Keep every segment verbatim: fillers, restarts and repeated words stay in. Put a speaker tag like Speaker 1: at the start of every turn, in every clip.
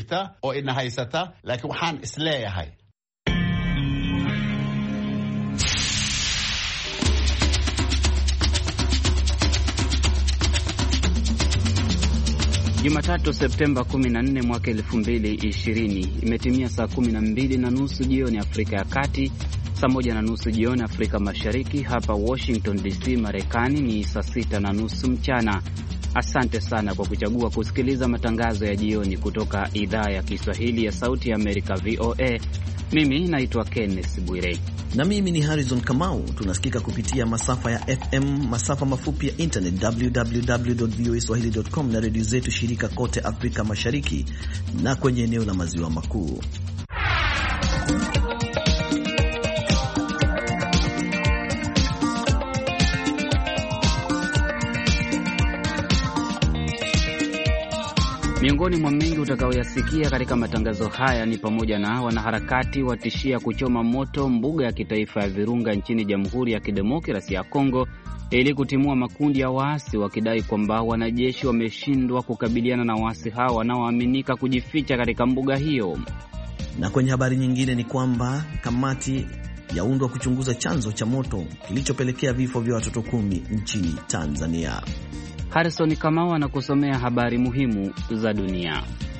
Speaker 1: jirta oo ina haysata, laakiin waxaan isleeyahay
Speaker 2: Jumatatu Septemba kumi na nne mwaka elfu mbili ishirini, imetimia saa kumi na mbili na nusu jioni Afrika ya Kati, saa moja na nusu jioni Afrika Mashariki. Hapa Washington D C Marekani ni saa sita na nusu mchana. Asante sana kwa kuchagua kusikiliza matangazo ya jioni kutoka idhaa ya Kiswahili ya Sauti ya Amerika V O A. Mimi naitwa Kenneth Bwire.
Speaker 3: Na mimi ni Harrison Kamau. Tunasikika kupitia masafa ya F M, masafa mafupi ya internet w w w dot voa swahili dot com na redio zetu shirika kote Afrika Mashariki na kwenye eneo la maziwa makuu.
Speaker 2: Miongoni mwa mengi utakaoyasikia katika matangazo haya ni pamoja na wanaharakati watishia kuchoma moto mbuga ya kitaifa ya Virunga nchini Jamhuri ya Kidemokrasia ya Kongo ili kutimua makundi ya waasi, wakidai kwamba wanajeshi wameshindwa kukabiliana na waasi hao wanaoaminika kujificha katika mbuga hiyo.
Speaker 3: Na kwenye habari nyingine ni kwamba kamati yaundwa kuchunguza chanzo cha moto kilichopelekea vifo vya watoto kumi nchini Tanzania.
Speaker 2: Harrison Kamau anakusomea habari muhimu za dunia.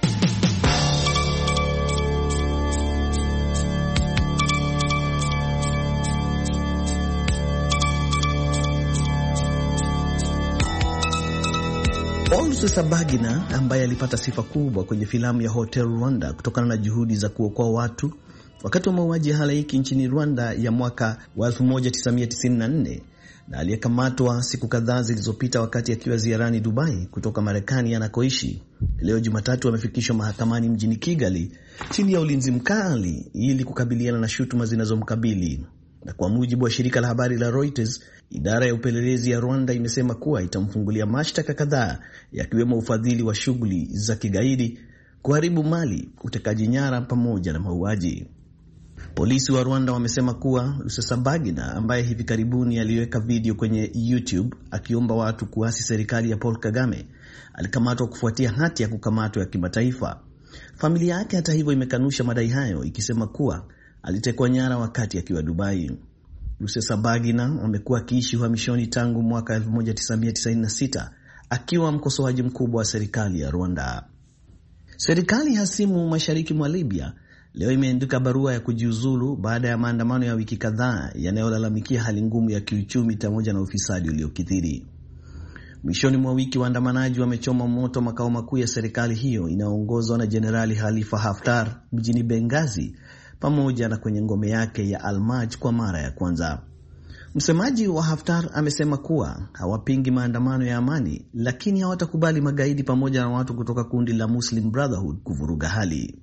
Speaker 3: Paul Rusesabagina ambaye alipata sifa kubwa kwenye filamu ya Hotel Rwanda kutokana na juhudi za kuokoa watu wakati wa mauaji ya halaiki nchini Rwanda ya mwaka wa elfu moja tisa mia tisini na nne na aliyekamatwa siku kadhaa zilizopita wakati akiwa ziarani Dubai kutoka Marekani anakoishi, leo Jumatatu amefikishwa mahakamani mjini Kigali chini ya ulinzi mkali ili kukabiliana na shutuma zinazomkabili. Na kwa mujibu wa shirika la habari la Reuters, idara ya upelelezi ya Rwanda imesema kuwa itamfungulia mashtaka kadhaa yakiwemo ufadhili wa shughuli za kigaidi, kuharibu mali, utekaji nyara pamoja na mauaji. Polisi wa Rwanda wamesema kuwa Rusesabagina ambaye hivi karibuni aliweka video kwenye YouTube akiomba watu kuasi serikali ya Paul Kagame alikamatwa kufuatia hati ya kukamatwa ya kimataifa. Familia yake hata hivyo imekanusha madai hayo, ikisema kuwa alitekwa nyara wakati akiwa Dubai. Rusesabagina amekuwa akiishi uhamishoni tangu mwaka elfu moja tisa mia tisaini na sita akiwa mkosoaji mkubwa wa serikali ya Rwanda. Serikali hasimu mashariki mwa Libya leo imeandika barua ya kujiuzulu baada ya maandamano ya wiki kadhaa yanayolalamikia hali ngumu ya kiuchumi pamoja na ufisadi uliokithiri. Mwishoni mwa wiki waandamanaji wamechoma moto makao makuu ya serikali hiyo inayoongozwa na Jenerali Khalifa Haftar mjini Benghazi pamoja na kwenye ngome yake ya Al-Maj kwa mara ya kwanza. Msemaji wa Haftar amesema kuwa hawapingi maandamano ya amani, lakini hawatakubali magaidi pamoja na watu kutoka kundi la Muslim Brotherhood kuvuruga hali.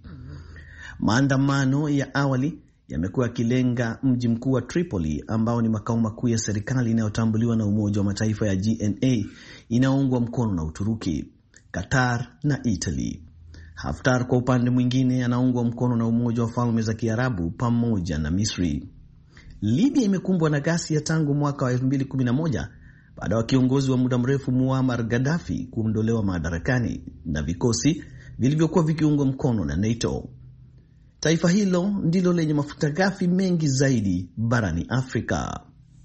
Speaker 3: Maandamano ya awali yamekuwa yakilenga mji mkuu wa Tripoli ambao ni makao makuu ya serikali inayotambuliwa na Umoja wa Mataifa ya G N A inayoungwa mkono na Uturuki, Qatar na Italy. Haftar kwa upande mwingine anaungwa mkono na Umoja wa Falme za Kiarabu pamoja na Misri. Libya imekumbwa na ghasia tangu mwaka wa elfu mbili kumi na moja baada ya kiongozi wa muda mrefu Muammar Gaddafi kuondolewa madarakani na vikosi vilivyokuwa vikiungwa mkono na NATO. Taifa hilo ndilo lenye mafuta ghafi mengi zaidi barani Afrika.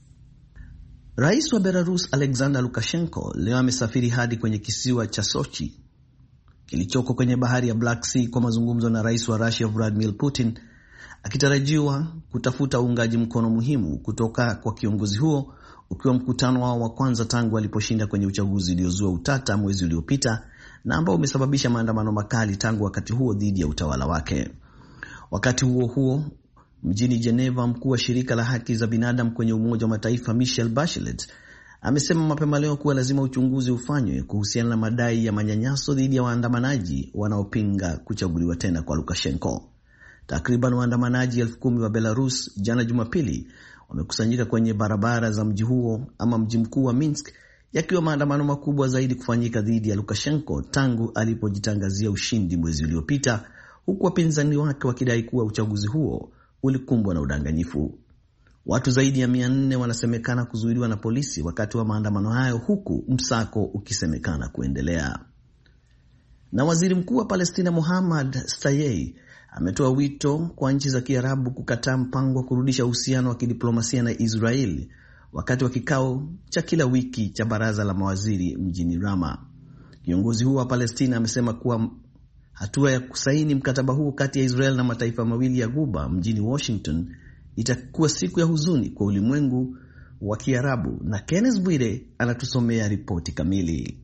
Speaker 3: Rais wa Belarus Alexander Lukashenko leo amesafiri hadi kwenye kisiwa cha Sochi kilichoko kwenye bahari ya Black Sea kwa mazungumzo na rais wa Russia Vladimir Putin, akitarajiwa kutafuta uungaji mkono muhimu kutoka kwa kiongozi huo, ukiwa mkutano wao wa kwanza tangu aliposhinda kwenye uchaguzi uliozua utata mwezi uliopita na ambao umesababisha maandamano makali tangu wakati huo dhidi ya utawala wake. Wakati huo huo, mjini Geneva, mkuu wa shirika la haki za binadamu kwenye Umoja wa Mataifa Michelle Bachelet amesema mapema leo kuwa lazima uchunguzi ufanywe kuhusiana na madai ya manyanyaso dhidi ya waandamanaji wanaopinga kuchaguliwa tena kwa Lukashenko. Takriban waandamanaji elfu kumi wa Belarus jana Jumapili wamekusanyika kwenye barabara za mji huo ama mji mkuu wa Minsk, yakiwa maandamano makubwa zaidi kufanyika dhidi ya Lukashenko tangu alipojitangazia ushindi mwezi uliopita, huku wapinzani wake wakidai kuwa uchaguzi huo ulikumbwa na udanganyifu. Watu zaidi ya mia nne wanasemekana kuzuiliwa na polisi wakati wa maandamano hayo, huku msako ukisemekana kuendelea. Na waziri mkuu wa Palestina Muhammad Stayei ametoa wito kwa nchi za Kiarabu kukataa mpango wa kurudisha uhusiano wa kidiplomasia na Israeli wakati wa kikao cha kila wiki cha baraza la mawaziri mjini Rama. Kiongozi huo wa Palestina amesema kuwa hatua ya kusaini mkataba huo kati ya Israel na mataifa mawili ya Ghuba mjini Washington itakuwa siku ya huzuni kwa ulimwengu wa Kiarabu. Na Kenneth Bwire anatusomea ripoti kamili.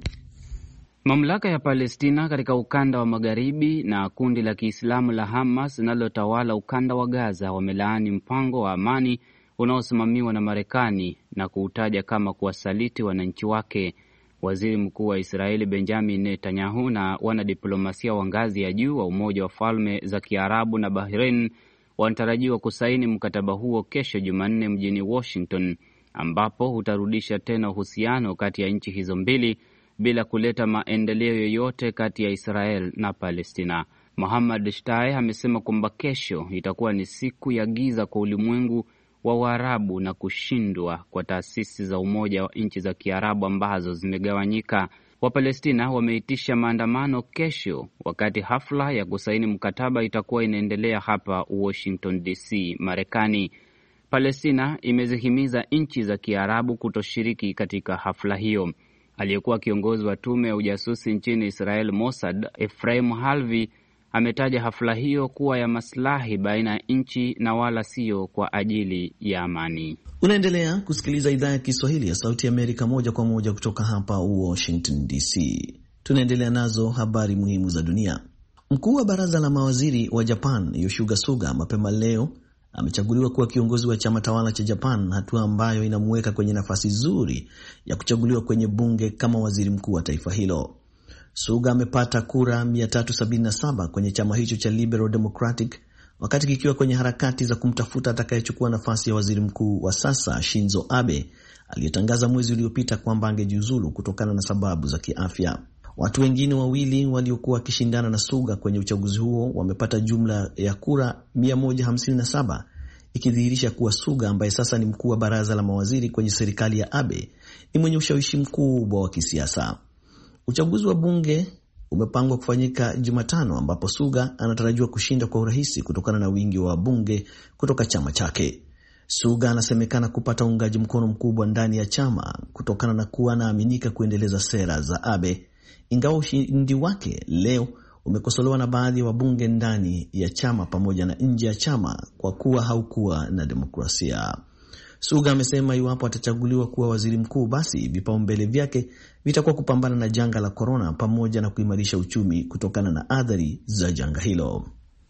Speaker 2: Mamlaka ya Palestina katika ukanda wa magharibi na kundi la Kiislamu la Hamas linalotawala ukanda wa Gaza wamelaani mpango wa amani unaosimamiwa na Marekani na kuutaja kama kuwasaliti wananchi wake. Waziri Mkuu wa Israeli Benjamin Netanyahu na wanadiplomasia wa ngazi ya juu wa Umoja wa Falme za Kiarabu na Bahrain wanatarajiwa kusaini mkataba huo kesho Jumanne mjini Washington, ambapo utarudisha tena uhusiano kati ya nchi hizo mbili bila kuleta maendeleo yoyote kati ya Israel na Palestina. Mohammad Shtaye amesema kwamba kesho itakuwa ni siku ya giza kwa ulimwengu wa Waarabu na kushindwa kwa taasisi za Umoja wa Nchi za Kiarabu ambazo zimegawanyika. Wapalestina wameitisha maandamano kesho wakati hafla ya kusaini mkataba itakuwa inaendelea hapa Washington D C, Marekani. Palestina imezihimiza nchi za Kiarabu kutoshiriki katika hafla hiyo. Aliyekuwa kiongozi wa tume ya ujasusi nchini Israel Mossad, Ephraim Halvi, ametaja hafla hiyo kuwa ya maslahi baina ya nchi na wala sio kwa ajili ya amani.
Speaker 3: Unaendelea kusikiliza idhaa ya Kiswahili ya Sauti ya Amerika moja kwa moja kutoka hapa Washington D C. Tunaendelea nazo habari muhimu za dunia. Mkuu wa baraza la mawaziri wa Japan Yoshihide Suga mapema leo amechaguliwa kuwa kiongozi wa chama tawala cha Japan, hatua ambayo inamweka kwenye nafasi nzuri ya kuchaguliwa kwenye bunge kama waziri mkuu wa taifa hilo. Suga amepata kura mia tatu sabini na saba kwenye chama hicho cha Liberal Democratic wakati kikiwa kwenye harakati za kumtafuta atakayechukua nafasi ya waziri mkuu wa sasa Shinzo Abe aliyetangaza mwezi uliopita kwamba angejiuzulu kutokana na sababu za kiafya. Watu wengine wawili waliokuwa wakishindana na Suga kwenye uchaguzi huo wamepata jumla ya kura mia moja hamsini na saba, ikidhihirisha kuwa Suga ambaye sasa ni mkuu wa baraza la mawaziri kwenye serikali ya Abe ni mwenye ushawishi mkubwa wa kisiasa. Uchaguzi wa bunge umepangwa kufanyika Jumatano ambapo Suga anatarajiwa kushinda kwa urahisi kutokana na wingi wa bunge kutoka chama chake. Suga anasemekana kupata uungaji mkono mkubwa ndani ya chama kutokana na kuwa anaaminika kuendeleza sera za Abe, ingawa ushindi wake leo umekosolewa na baadhi ya wabunge ndani ya chama pamoja na nje ya chama kwa kuwa haukuwa na demokrasia. Suga amesema iwapo atachaguliwa kuwa waziri mkuu, basi vipaumbele vyake vitakuwa kupambana na janga la korona pamoja na kuimarisha uchumi kutokana na athari za janga hilo.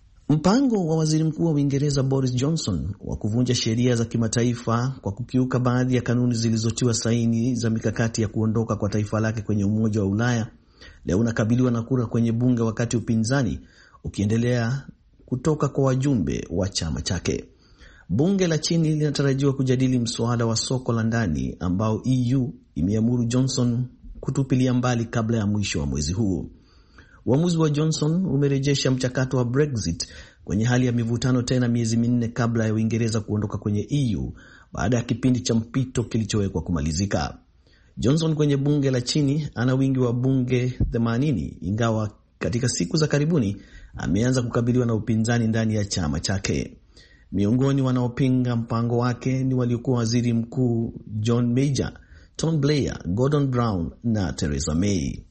Speaker 3: Mpango wa waziri mkuu wa Uingereza Boris Johnson wa kuvunja sheria za kimataifa kwa kukiuka baadhi ya kanuni zilizotiwa saini za mikakati ya kuondoka kwa taifa lake kwenye Umoja wa Ulaya leo unakabiliwa na kura kwenye bunge, wakati upinzani ukiendelea kutoka kwa wajumbe wa chama chake. Bunge la chini linatarajiwa kujadili mswada wa soko la ndani ambao E U imeamuru Johnson kutupilia mbali kabla ya mwisho wa mwezi huu. Uamuzi wa Johnson umerejesha mchakato wa Brexit kwenye hali ya mivutano tena miezi minne kabla ya Uingereza kuondoka kwenye E U baada ya kipindi cha mpito kilichowekwa kumalizika. Johnson kwenye bunge la chini ana wingi wa bunge themanini, ingawa katika siku za karibuni ameanza kukabiliwa na upinzani ndani ya chama chake. Miongoni wanaopinga mpango wake ni waliokuwa waziri mkuu John Major, Tony Blair, Gordon Brown na Theresa May.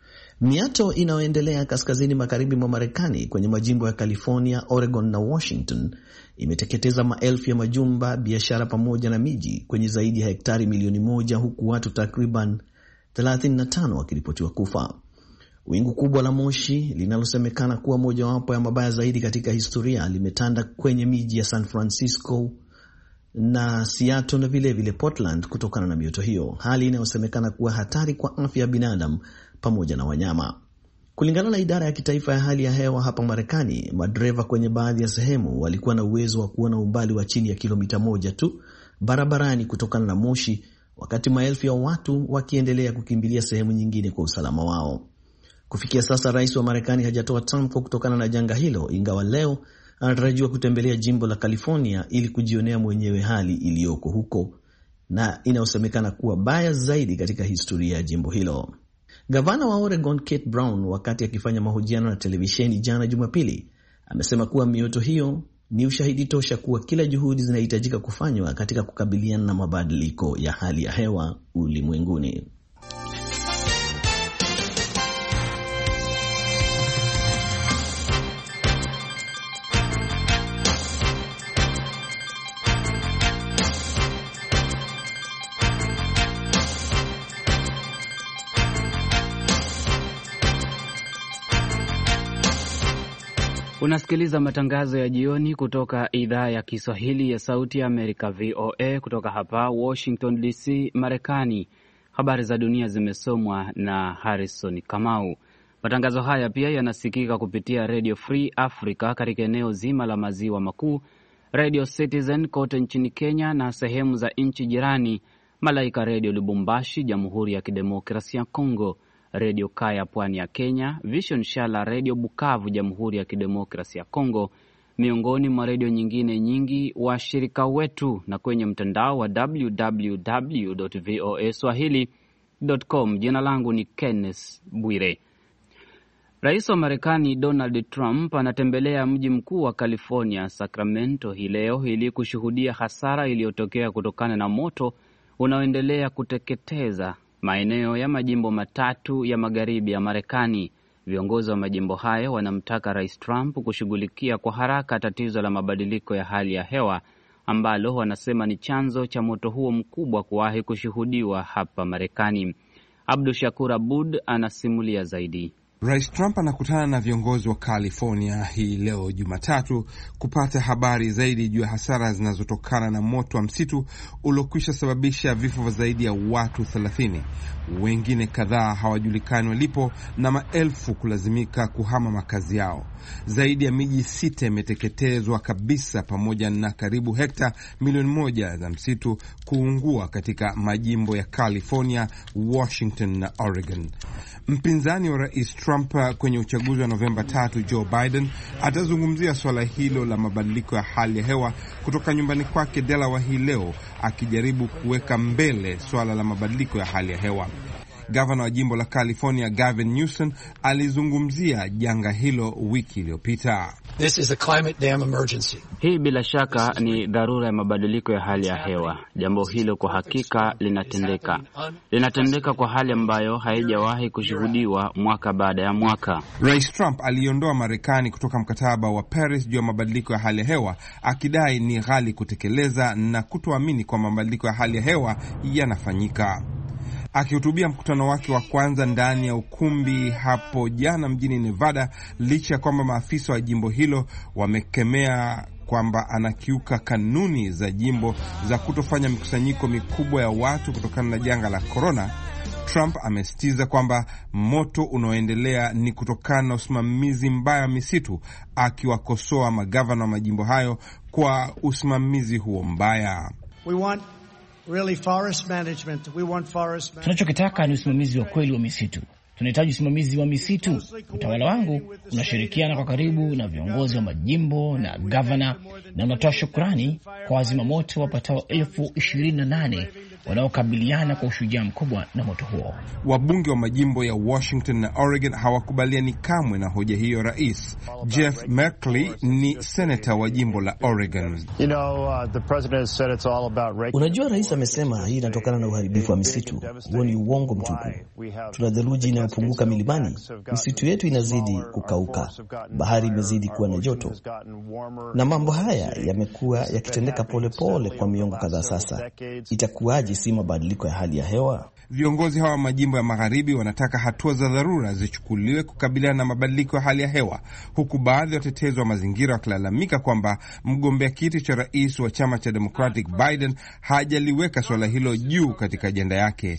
Speaker 3: Miato inayoendelea kaskazini magharibi mwa Marekani kwenye majimbo ya California, Oregon na Washington imeteketeza maelfu ya majumba, biashara pamoja na miji kwenye zaidi ya hektari milioni moja, huku watu takriban thelathini na tano wakiripotiwa kufa. Wingu kubwa la moshi linalosemekana kuwa mojawapo ya mabaya zaidi katika historia limetanda kwenye miji ya San Francisco na Seattle na vile vile Portland kutokana na mioto hiyo, hali inayosemekana kuwa hatari kwa afya ya binadamu pamoja na wanyama. Kulingana na idara ya kitaifa ya hali ya hewa hapa Marekani, madereva kwenye baadhi ya sehemu walikuwa na uwezo wa kuona umbali wa chini ya kilomita moja tu barabarani kutokana na moshi, wakati maelfu ya watu wakiendelea kukimbilia sehemu nyingine kwa usalama wao. Kufikia sasa rais wa Marekani hajatoa tamko kutokana na janga hilo, ingawa leo anatarajiwa kutembelea jimbo la California ili kujionea mwenyewe hali iliyoko huko na inayosemekana kuwa baya zaidi katika historia ya jimbo hilo. Gavana wa Oregon Kate Brown, wakati akifanya mahojiano na televisheni jana Jumapili, amesema kuwa mioto hiyo ni ushahidi tosha kuwa kila juhudi zinahitajika kufanywa katika kukabiliana na mabadiliko ya hali ya hewa ulimwenguni.
Speaker 2: Unasikiliza matangazo ya jioni kutoka idhaa ya Kiswahili ya Sauti ya Amerika, V O A, kutoka hapa Washington D C, Marekani. Habari za dunia zimesomwa na Harrison Kamau. Matangazo haya pia yanasikika kupitia Radio Free Africa katika eneo zima la maziwa makuu, Radio Citizen kote nchini Kenya na sehemu za nchi jirani, Malaika Radio Lubumbashi, Jamhuri ya Kidemokrasia ya Kongo, Radio Kaya pwani ya Kenya, Vision Shala Radio Bukavu, Jamhuri ya Kidemokrasia ya Kongo, miongoni mwa radio nyingine nyingi wa shirika wetu, na kwenye mtandao wa w w w dot voa swahili dot com. Jina langu ni Kenneth Bwire. Rais wa Marekani Donald Trump anatembelea mji mkuu wa California, Sacramento, hii leo ili kushuhudia hasara iliyotokea kutokana na moto unaoendelea kuteketeza maeneo ya majimbo matatu ya magharibi ya Marekani. Viongozi wa majimbo hayo wanamtaka Rais Trump kushughulikia kwa haraka tatizo la mabadiliko ya hali ya hewa ambalo wanasema ni chanzo cha moto huo mkubwa kuwahi kushuhudiwa hapa Marekani. Abdu Shakur Abud anasimulia zaidi.
Speaker 4: Rais Trump anakutana na viongozi wa California hii leo Jumatatu kupata habari zaidi juu ya hasara zinazotokana na moto wa msitu uliokwisha sababisha vifo vya zaidi ya watu thelathini. Wengine kadhaa hawajulikani walipo na maelfu kulazimika kuhama makazi yao. Zaidi ya miji sita imeteketezwa kabisa pamoja na karibu hekta milioni moja za msitu kuungua katika majimbo ya California, Washington na Oregon. Mpinzani wa Rais Trump kwenye uchaguzi wa Novemba tatu, Joe Biden, atazungumzia swala hilo la mabadiliko ya hali ya hewa kutoka nyumbani kwake Delaware hii leo, akijaribu kuweka mbele swala la mabadiliko ya hali ya hewa. Gavana wa jimbo la California Gavin Newsom alizungumzia janga hilo wiki iliyopita.
Speaker 5: This is a climate dam emergency.
Speaker 2: Hii bila shaka ni dharura ya mabadiliko ya hali ya hewa. Jambo hilo kwa hakika linatendeka. Linatendeka kwa hali ambayo haijawahi kushuhudiwa mwaka baada ya mwaka.
Speaker 4: Rais Trump aliondoa Marekani kutoka mkataba wa Paris juu ya mabadiliko ya hali ya hewa, akidai ni ghali kutekeleza na kutoamini kwa mabadiliko ya hali ya hewa yanafanyika. Akihutubia mkutano wake wa kwanza ndani ya ukumbi hapo jana mjini Nevada, licha ya kwamba maafisa wa jimbo hilo wamekemea kwamba anakiuka kanuni za jimbo za kutofanya mikusanyiko mikubwa ya watu kutokana na janga la corona, Trump amesitiza kwamba moto unaoendelea ni kutokana na usimamizi mbaya wa misitu, akiwakosoa magavana wa majimbo hayo kwa usimamizi huo mbaya.
Speaker 5: We want really forest management. We want forest management.
Speaker 6: Tunachokitaka ni usimamizi wa kweli wa misitu. Tunahitaji usimamizi wa misitu. Utawala wangu unashirikiana kwa karibu na viongozi wa majimbo na gavana, na unatoa shukrani kwa wazima moto wapatao elfu ishirini na nane wanaokabiliana kwa ushujaa mkubwa na moto huo.
Speaker 4: Wabunge wa majimbo ya Washington na Oregon hawakubaliani kamwe na hoja hiyo. Rais Jeff Merkley ni senata wa jimbo la Oregon.
Speaker 7: You know, uh, the president has said it's all about...
Speaker 3: Unajua, rais amesema hii inatokana na uharibifu wa misitu. Huo ni uongo mtupu. Tuna theluji inayopunguka milimani, misitu yetu inazidi kukauka, bahari imezidi kuwa na joto, na mambo haya yamekuwa yakitendeka polepole kwa miongo kadhaa sasa. Itakuwaje si mabadiliko ya hali ya hewa?
Speaker 4: Viongozi hawa majimbo ya magharibi wanataka hatua za dharura zichukuliwe kukabiliana na mabadiliko ya hali ya hewa, huku baadhi ya watetezi wa mazingira wakilalamika kwamba mgombea kiti cha rais wa chama cha Democratic Biden hajaliweka swala hilo juu katika ajenda yake.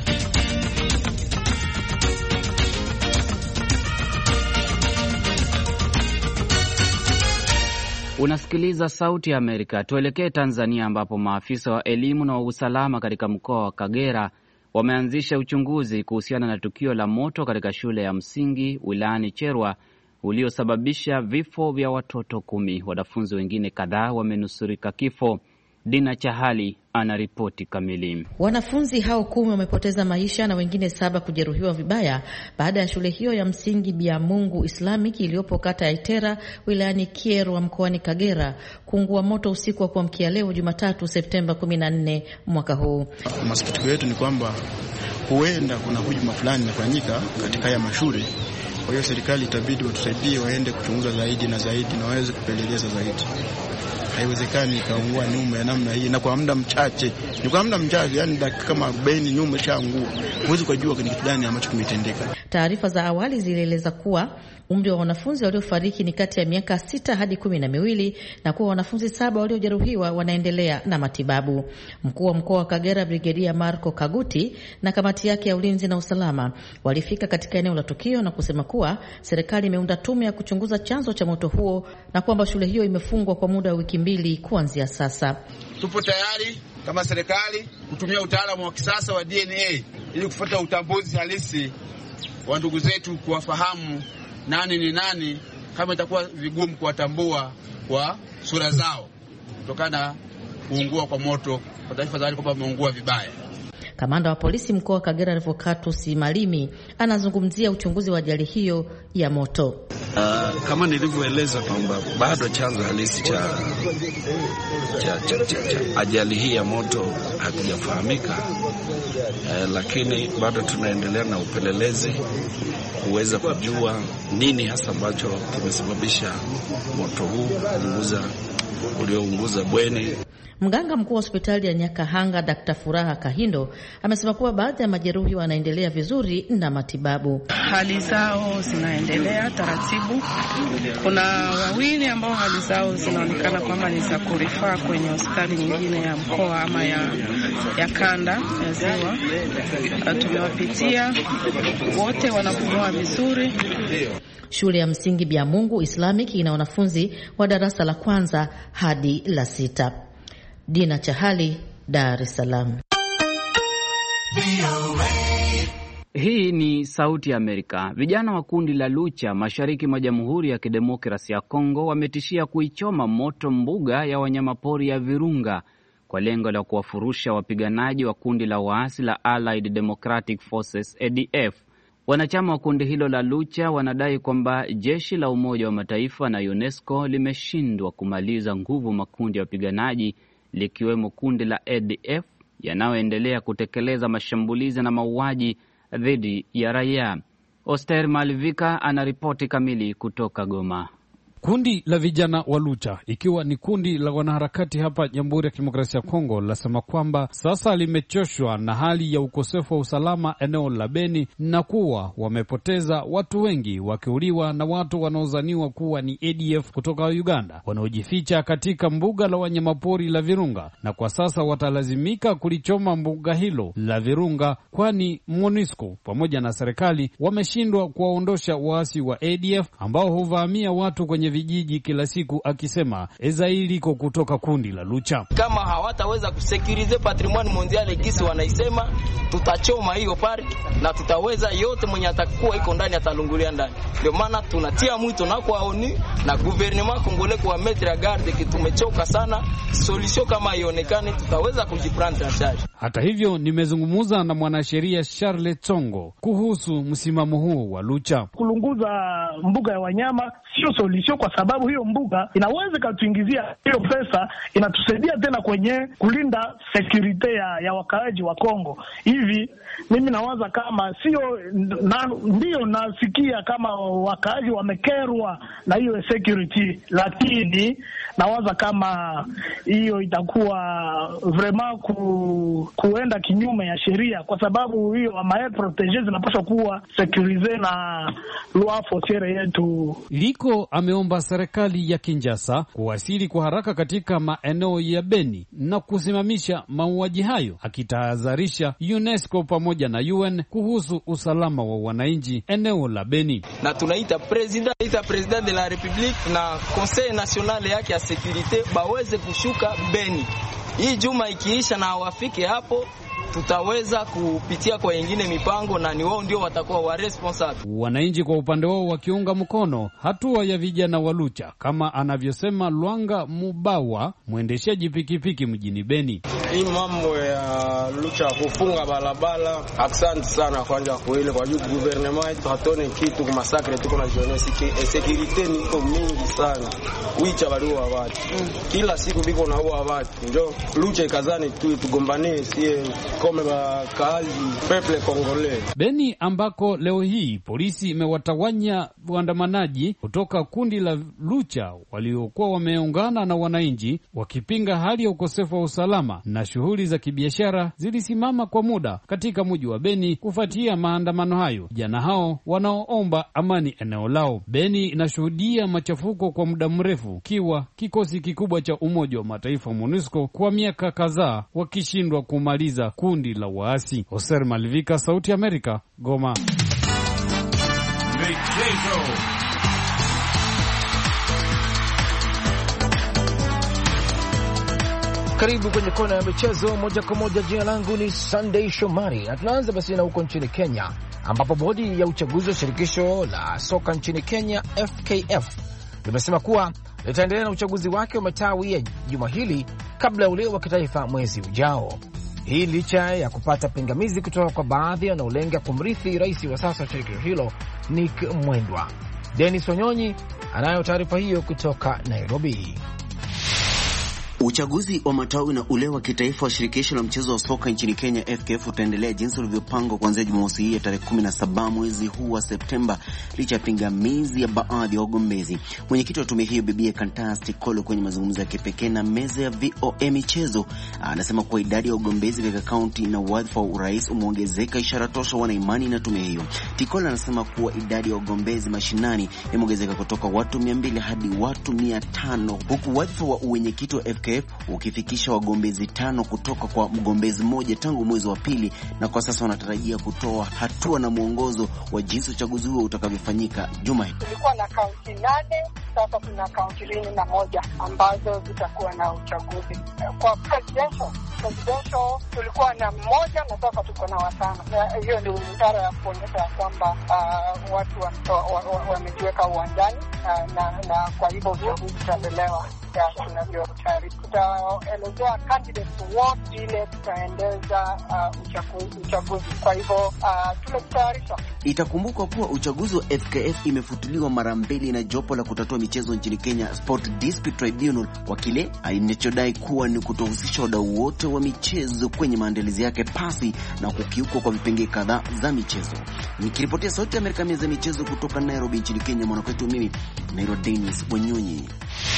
Speaker 2: Unasikiliza Sauti ya Amerika. Tuelekee Tanzania, ambapo maafisa wa elimu na wa usalama katika mkoa wa Kagera wameanzisha uchunguzi kuhusiana na tukio la moto katika shule ya msingi wilayani Cherwa uliosababisha vifo vya watoto kumi. Wanafunzi wengine kadhaa wamenusurika kifo. Dina Chahali ana ripoti kamili.
Speaker 8: Wanafunzi hao kumi wamepoteza maisha na wengine saba kujeruhiwa vibaya baada ya shule hiyo ya msingi Byamungu Islamic iliyopo kata ya Itera wilayani Kyerwa mkoani Kagera kuungua moto usiku wa kuamkia leo Jumatatu Septemba kumi na nne mwaka huu.
Speaker 9: Masikitiko yetu ni kwamba huenda kuna hujuma fulani inafanyika katika haya mashule. Kwa hiyo serikali itabidi watusaidie waende kuchunguza zaidi na zaidi na waweze kupeleleza zaidi. Haiwezekani kaungua nyumba ya namna hii na kwa muda mchache. Ni kwa muda mchache, yani dakika kama arobaini nyumba ishaungua. Huwezi kujua ni kitu gani ambacho kimetendeka.
Speaker 8: Taarifa za awali zilieleza kuwa umri wa wanafunzi waliofariki ni kati ya miaka sita hadi kumi na miwili na kuwa wanafunzi saba waliojeruhiwa wanaendelea na matibabu. Mkuu wa mkoa wa Kagera Brigedia Marco Kaguti na kamati yake ya ulinzi na usalama walifika katika eneo la tukio na kusema kuwa serikali imeunda tume ya kuchunguza chanzo cha moto huo na kwamba shule hiyo imefungwa kwa muda wa wiki mbili kuanzia sasa.
Speaker 10: Tupo tayari kama serikali kutumia utaalamu wa kisasa wa D N A ili kufuata utambuzi halisi wa ndugu zetu, kuwafahamu nani ni nani, kama itakuwa vigumu kuwatambua kwa sura zao kutokana na kuungua kwa moto kwa taarifa za kwamba wameungua vibaya.
Speaker 8: Kamanda wa polisi mkoa wa Kagera Revocatus Malimi anazungumzia uchunguzi wa ajali hiyo ya moto.
Speaker 11: Uh, kama nilivyoeleza kwamba bado chanzo halisi cha, cha, cha, cha, cha ajali hii ya moto hakijafahamika, uh, lakini bado tunaendelea na upelelezi kuweza kujua nini hasa ambacho kimesababisha moto huu kuunguza uliounguza bweni.
Speaker 8: Mganga mkuu wa hospitali ya Nyakahanga Daktari Furaha Kahindo amesema kuwa baadhi ya majeruhi wanaendelea vizuri na matibabu.
Speaker 12: Hali zao zinaendelea taratibu. Kuna wawili ambao hali zao zinaonekana kwamba ni za kurifaa kwenye hospitali nyingine ya mkoa ama ya, ya kanda ya Ziwa. Tumewapitia wote, wanapumua vizuri.
Speaker 8: Shule ya msingi Byamungu Islamic ina wanafunzi wa darasa la kwanza hadi la sita. Dina Chahali, Dar es Salaam.
Speaker 2: Hii ni Sauti ya Amerika. Vijana wa kundi la Lucha mashariki mwa Jamhuri ya Kidemokrasia ya Kongo wametishia kuichoma moto mbuga ya wanyamapori ya Virunga kwa lengo la kuwafurusha wapiganaji wa kundi la waasi la Allied Democratic Forces A D F. Wanachama wa kundi hilo la Lucha wanadai kwamba jeshi la Umoja wa Mataifa na UNESCO limeshindwa kumaliza nguvu makundi ya wapiganaji likiwemo kundi la A D F yanayoendelea kutekeleza mashambulizi na mauaji dhidi ya raia. Oster Malvika anaripoti kamili kutoka Goma.
Speaker 13: Kundi la vijana wa Lucha, ikiwa ni kundi la wanaharakati hapa Jamhuri ya Kidemokrasia ya Kongo, lasema kwamba sasa limechoshwa na hali ya ukosefu wa usalama eneo la Beni na kuwa wamepoteza watu wengi wakiuliwa na watu wanaozaniwa kuwa ni A D F kutoka Uganda wanaojificha katika mbuga la wanyamapori la Virunga, na kwa sasa watalazimika kulichoma mbuga hilo la Virunga kwani MONUSCO pamoja na serikali wameshindwa kuwaondosha waasi wa A D F ambao huvamia watu kwenye vijiji kila siku, akisema Ezailiko kutoka kundi la Lucha.
Speaker 14: Kama hawataweza kusecurize patrimoine mondial gisi wanaisema, tutachoma hiyo park na tutaweza yote mwenye atakuwa iko ndani atalungulia ndani. Ndio maana tunatia mwito na kwa ONU na gouvernement Congolais kwa mettre garde que tumechoka sana, solution kama ionekane tutaweza kujiprendre en charge.
Speaker 13: Hata hivyo nimezungumza na mwanasheria Charles Tsongo kuhusu msimamo huu wa Lucha.
Speaker 15: Kulunguza mbuga ya wanyama sio solution, kwa sababu hiyo mbuga inaweza katuingizia hiyo pesa, inatusaidia tena kwenye kulinda security ya, ya wakaaji wa Kongo. Hivi mimi nawaza kama sio na, ndio nasikia kama wakaaji wamekerwa na hiyo security, lakini nawaza kama hiyo itakuwa vraiment ku, kuenda kinyume ya sheria, kwa sababu hiyo amae protege zinapaswa kuwa securize na loi fonciere yetu.
Speaker 13: Liko ameomba serikali ya Kinshasa kuwasili kwa haraka katika maeneo ya Beni na kusimamisha mauaji hayo, akitahadharisha UNESCO pamoja na U N kuhusu usalama wa wananchi eneo la Beni.
Speaker 14: Na tunaita president ita president de la Republique na Conseil National yake ya Securite baweze kushuka Beni. Hii juma ikiisha na wafike hapo, tutaweza kupitia kwa wengine mipango na ni wao ndio watakuwa wa responsible.
Speaker 13: Wananchi kwa upande wao wakiunga mkono hatua ya vijana wa Lucha, kama anavyosema Lwanga Mubawa, mwendeshaji pikipiki mjini Beni.
Speaker 16: Hii mambo ya Lucha kufunga barabara, asante sana kwanza kwa ile kwa juu government hatone kitu kwa masakre tuko na jeunesse security niko mingi sana. Wicha baliwa watu. Kila siku biko na huwa watu. Ndio Lucha ikazani tu tugombanie sie kome ba kazi peuple congolais.
Speaker 13: Beni ambako leo hii polisi imewatawanya waandamanaji kutoka kundi la Lucha waliokuwa wameungana na wananchi wakipinga hali ya ukosefu wa usalama, na shughuli za kibiashara zilisimama kwa muda katika mji wa Beni kufuatia maandamano hayo. Jana hao wanaoomba amani eneo lao. Beni inashuhudia machafuko kwa muda mrefu, kiwa kikosi kikubwa cha Umoja wa Mataifa MONUSCO kwa miaka kadhaa wakishindwa kumaliza kundi la waasi. Hoser Malvika, Sauti Amerika, Goma. Michezo.
Speaker 17: Karibu kwenye kona ya michezo moja kwa moja. Jina langu ni Sunday Shomari, na tunaanza basi na huko nchini Kenya, ambapo bodi ya uchaguzi wa shirikisho la soka nchini Kenya F K F limesema kuwa litaendelea na uchaguzi wake wa matawi ya juma hili kabla ya ule wa kitaifa mwezi ujao. Hii licha ya kupata pingamizi kutoka kwa baadhi wanaolenga kumrithi rais wa sasa wa shirikisho hilo Nick Mwendwa. Dennis Wanyonyi anayo taarifa hiyo kutoka Nairobi.
Speaker 18: Uchaguzi wa matawi na ule wa kitaifa wa shirikisho la mchezo wa soka nchini Kenya F K F utaendelea jinsi ulivyopangwa kuanzia Jumamosi hii ya tarehe kumi na saba mwezi huu wa Septemba, licha ya pingamizi ya baadhi ya wagombezi. Mwenyekiti wa tume hiyo Bibi Kantas Tikolo kwenye mazungumzo ya kipekee na meza ya V O A michezo anasema kuwa idadi ya wagombezi katika kaunti na wadhifa wa urais umeongezeka, ishara tosha wana imani na tume hiyo. Tikolo anasema kuwa idadi ya wagombezi mashinani imeongezeka kutoka watu mia mbili hadi watu mia tano, huku wadhifa wa uwenyekiti wa F K F ukifikisha wagombezi tano kutoka kwa mgombezi mmoja tangu mwezi wa pili, na kwa sasa wanatarajia kutoa hatua na mwongozo wa jinsi uchaguzi huo utakavyofanyika juma hili.
Speaker 19: Tulikuwa na kaunti nane, sasa kuna kaunti ishirini na moja ambazo zitakuwa na uchaguzi. Kwa presidential, presidential tulikuwa na mmoja na sasa tuko na watano. Hiyo ndio ishara ya kuonyesha kwamba uh, watu wamejiweka wa, wa, wa uwanjani uh, na, na kwa hivyo uchaguzi utaendelewa tunavyo tayari. Tutaelezea candidates wote ile tutaendeza uh, uchaguzi. Kwa hivyo uh, tumetayarisha.
Speaker 18: Itakumbukwa kuwa uchaguzi wa F K F imefutuliwa mara mbili na jopo la kutatua michezo nchini Kenya Sport Dispute Tribunal kwa kile inachodai kuwa ni kutohusisha wadau wote wa michezo kwenye maandalizi yake pasi na kukiukwa kwa vipengee kadhaa za michezo. Nikiripotia Sauti ya Amerika meza michezo kutoka Nairobi nchini Kenya, mwanakwetu mimi Nairo Dennis Wanyonyi.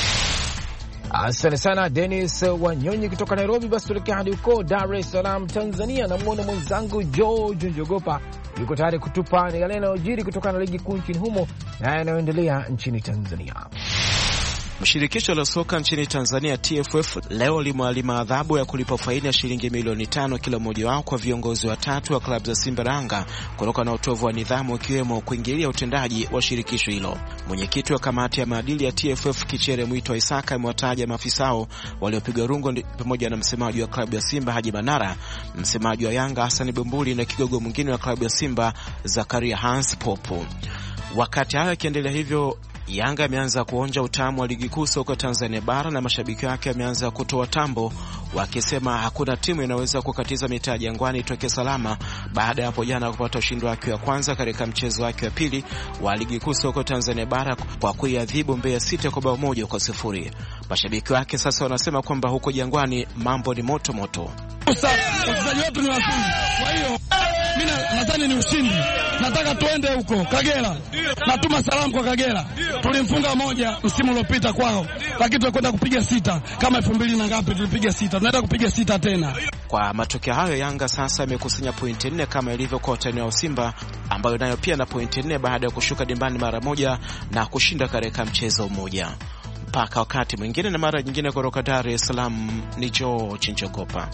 Speaker 17: Asante sana Dennis Wanyonyi kutoka Nairobi. Basi tuelekea hadi huko Dar es Salaam Tanzania, na muone mwenzangu George Njogopa yuko tayari kutupa yale yanayojiri kutokana na ligi kuu nchini humo na yanayoendelea nchini Tanzania.
Speaker 20: Shirikisho la soka nchini Tanzania T F F leo limewalima adhabu ya kulipa faini ya shilingi milioni tano kila mmoja wao kwa viongozi watatu wa klabu za Simba na Yanga kutoka na utovu wa nidhamu, ikiwemo kuingilia utendaji wa shirikisho hilo. Mwenyekiti wa kamati ya maadili ya T F F Kichere Mwito Isaka amewataja maafisa waliopigwa rungo pamoja na msemaji wa klabu ya Simba Haji Manara, msemaji wa Yanga Hassan Bumbuli na kigogo mwingine wa klabu ya Simba Zakaria Hans Popo. Wakati hayo yakiendelea hivyo, Yanga ameanza kuonja utamu wa ligi kuu soka Tanzania bara, na mashabiki wake wameanza kutoa tambo wakisema hakuna timu inaweza kukatiza mitaa Jangwani itoke salama baada ya hapo jana kupata ushindi wake wa kwanza katika mchezo wake wa pili wa ligi kuu soka Tanzania bara kwa kuiadhibu Mbeya City kwa bao moja kwa sifuri. Mashabiki wake sasa wanasema kwamba huko Jangwani mambo ni moto moto.
Speaker 21: Wachezaji wetu ni wafundi. Kwa hiyo mimi nadhani ni ushindi. Nataka tuende huko Kagera. Natuma salamu kwa Kagera. Tulimfunga moja msimu uliopita kwao, lakini tunakwenda kupiga sita kama elfu mbili na ngapi tulipiga sita. Tunaenda kupiga sita tena.
Speaker 20: Kwa matokeo hayo, Yanga sasa imekusanya pointi nne kama ilivyo kwa watani wa Simba, ambayo nayo pia na pointi nne baada ya kushuka dimbani mara moja na kushinda katika mchezo mmoja. Mpaka wakati mwingine na mara nyingine, kutoka Dar es Salaam ni George Njogopa.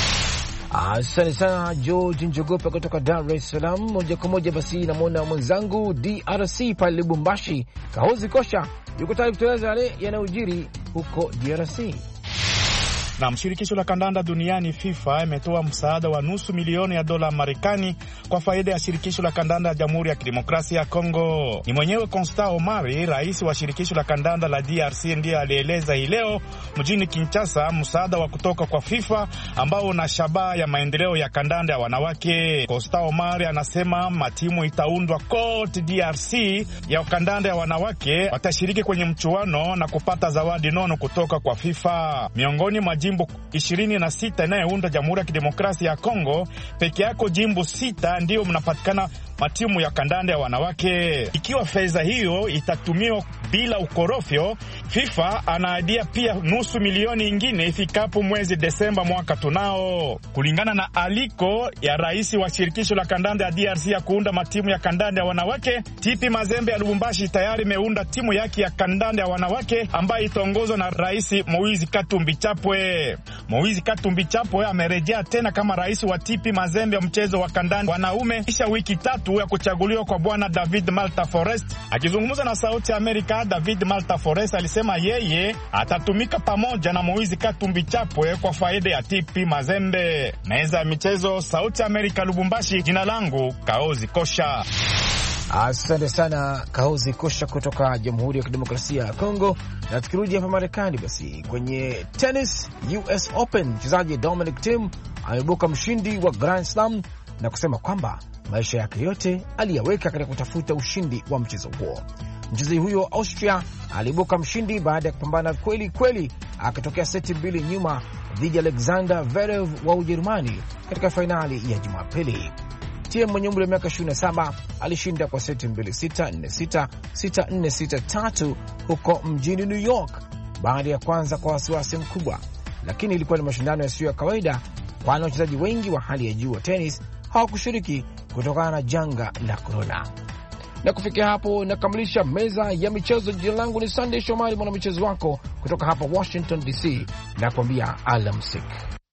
Speaker 17: Asante sana George Njogopa kutoka Dar es Salaam. Moja kwa moja basi namwona mwenzangu D R C pale Lubumbashi, Kahozi Kosha yuko tayari kutueleza yale yanayojiri huko D R C.
Speaker 1: Na shirikisho la kandanda duniani FIFA imetoa msaada wa nusu milioni ya dola Marekani kwa faida ya shirikisho la kandanda ya Jamhuri ya Kidemokrasia ya Kongo. Ni mwenyewe Constant Omari, rais wa shirikisho la kandanda la D R C, ndiye alieleza hii leo mjini Kinshasa msaada wa kutoka kwa FIFA ambao una shabaha ya maendeleo ya kandanda ya wanawake. Constant Omari anasema matimu itaundwa kote D R C ya kandanda ya wanawake watashiriki kwenye mchuano na kupata zawadi nono kutoka kwa FIFA. Miongoni mwa jimbo ishirini na sita inayounda Jamhuri ya Kidemokrasia ya Kongo, peke yako jimbo sita ndio mnapatikana matimu ya kandanda ya wanawake. Ikiwa fedha hiyo itatumiwa bila ukorofyo, FIFA anaadia pia nusu milioni ingine ifikapo mwezi Desemba mwaka tunao. Kulingana na aliko ya rais wa shirikisho la kandanda ya D R C ya kuunda matimu ya kandanda ya wanawake, T P Mazembe ya Lubumbashi tayari imeunda timu yake ya kandanda ya wanawake ambayo itaongozwa na Rais Moizi Katumbi Chapwe. Moizi Katumbi Chapwe amerejea tena kama rais wa T P Mazembe ya mchezo wa kandanda wanaume kisha wiki tatu ya kuchaguliwa kwa bwana David Malta Forest. Akizungumza na Sauti ya Amerika, David Malta Forest alisema yeye atatumika pamoja na Moizi Katumbi Chapwe kwa faida ya T P Mazembe. Meza ya michezo, Sauti ya Amerika, Lubumbashi. Jina langu Kaozi Kosha.
Speaker 17: Asante sana Kaozi Kosha kutoka Jamhuri ya Kidemokrasia ya Kongo. Na tukirudi hapa Marekani, basi kwenye tennis U S Open, mchezaji Dominic Thiem ameibuka mshindi wa Grand Slam na kusema kwamba maisha yake yote aliyaweka katika kutafuta ushindi wa mchezo huo. Mchezaji huyo Austria aliibuka mshindi baada ya kupambana kweli kweli, akitokea seti mbili nyuma dhidi ya Alexander Zverev wa Ujerumani katika fainali ya Jumapili. Thiem mwenye umri wa miaka ishirini na saba alishinda kwa seti mbili sita nne sita sita nne sita tatu huko mjini New York baada ya kwanza kwa wasiwasi mkubwa, lakini ilikuwa ni mashindano yasiyo ya kawaida, kwani wachezaji wengi wa hali ya juu wa tenis hawakushiriki kutokana na janga la corona. Na kufikia hapo nakamilisha meza ya michezo. Jina langu ni Sunday Shomari, mwana michezo wako kutoka hapa Washington D C, na kuambia alamsik.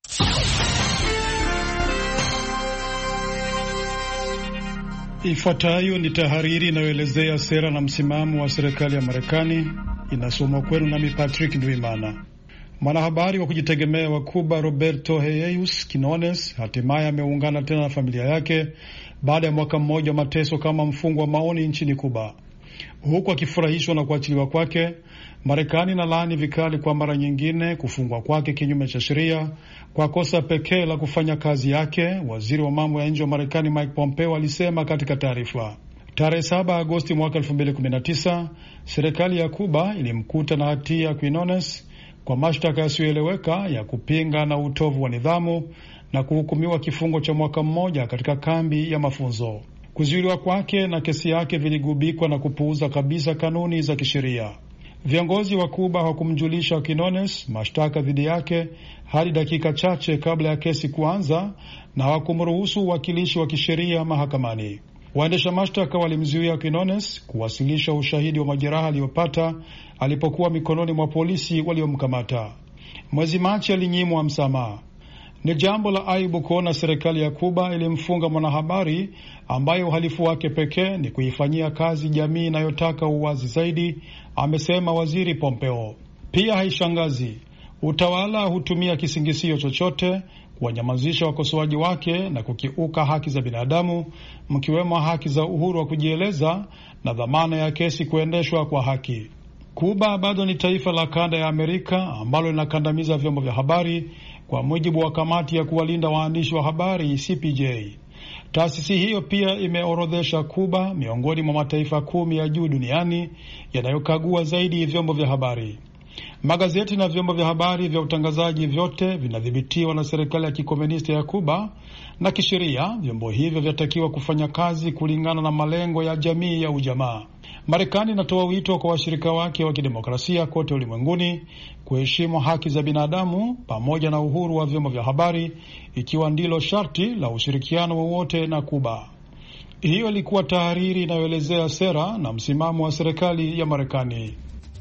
Speaker 22: Ifuatayo ni tahariri inayoelezea sera na msimamo wa serikali ya Marekani. Inasomwa kwenu nami Patrick Ndwimana. Mwanahabari wa kujitegemea wa Cuba Roberto Hayes Quinones hatimaye ameungana tena na familia yake baada ya mwaka mmoja wa mateso kama mfungwa wa maoni nchini Cuba. Huku akifurahishwa na kuachiliwa kwake, Marekani na laani vikali kwa mara nyingine kufungwa kwake kinyume cha sheria kwa kosa pekee la kufanya kazi yake, waziri wa mambo ya nje wa Marekani Mike Pompeo alisema katika taarifa. Tarehe saba Agosti mwaka elfu mbili kumi na tisa, serikali ya Cuba ilimkuta na hatia Quinones kwa mashtaka yasiyoeleweka ya kupinga na utovu wa nidhamu na kuhukumiwa kifungo cha mwaka mmoja katika kambi ya mafunzo. Kuzuiliwa kwake na kesi yake viligubikwa na kupuuza kabisa kanuni za kisheria. Viongozi wa Cuba hawakumjulisha Quinones mashtaka dhidi yake hadi dakika chache kabla ya kesi kuanza na hawakumruhusu uwakilishi wa kisheria mahakamani. Waendesha mashtaka walimzuia Quinones kuwasilisha ushahidi wa majeraha aliyopata alipokuwa mikononi mwa polisi waliomkamata. Mwezi Machi alinyimwa msamaha. Ni jambo la aibu kuona serikali ya Cuba ilimfunga mwanahabari ambaye uhalifu wake pekee ni kuifanyia kazi jamii inayotaka uwazi zaidi, amesema waziri Pompeo. Pia haishangazi utawala hutumia kisingisio chochote kuwanyamazisha wakosoaji wake na kukiuka haki za binadamu, mkiwemo haki za uhuru wa kujieleza na dhamana ya kesi kuendeshwa kwa haki. Cuba bado ni taifa la kanda ya Amerika ambalo linakandamiza vyombo vya habari kwa mujibu wa kamati ya kuwalinda waandishi wa habari C P J. Taasisi hiyo pia imeorodhesha Cuba miongoni mwa mataifa kumi ya juu duniani yanayokagua zaidi vyombo vya habari. Magazeti na vyombo vya habari vya utangazaji vyote vinadhibitiwa na serikali ya kikomunisti ya Cuba, na kisheria vyombo hivyo vyatakiwa kufanya kazi kulingana na malengo ya jamii ya ujamaa. Marekani inatoa wito kwa washirika wake wa kidemokrasia kote ulimwenguni kuheshimu haki za binadamu pamoja na uhuru wa vyombo vya habari, ikiwa ndilo sharti la ushirikiano wowote na Cuba. Hiyo ilikuwa tahariri inayoelezea sera na msimamo wa serikali ya Marekani.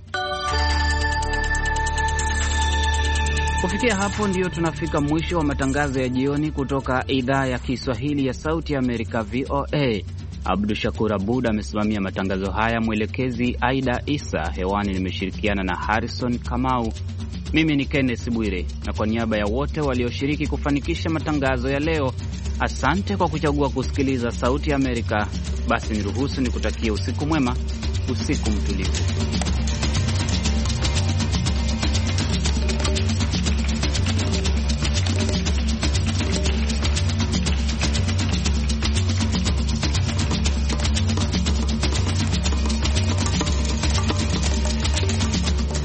Speaker 2: Kufikia hapo ndiyo tunafika mwisho wa matangazo ya jioni kutoka idhaa ya Kiswahili ya Sauti ya Amerika V O A. Abdu Shakur Abud amesimamia matangazo haya, mwelekezi Aida Isa. Hewani nimeshirikiana na Harrison Kamau. Mimi ni Kenneth Bwire, na kwa niaba ya wote walioshiriki kufanikisha matangazo ya leo, asante kwa kuchagua kusikiliza Sauti ya Amerika. Basi niruhusu nikutakie usiku mwema, usiku mtulivu.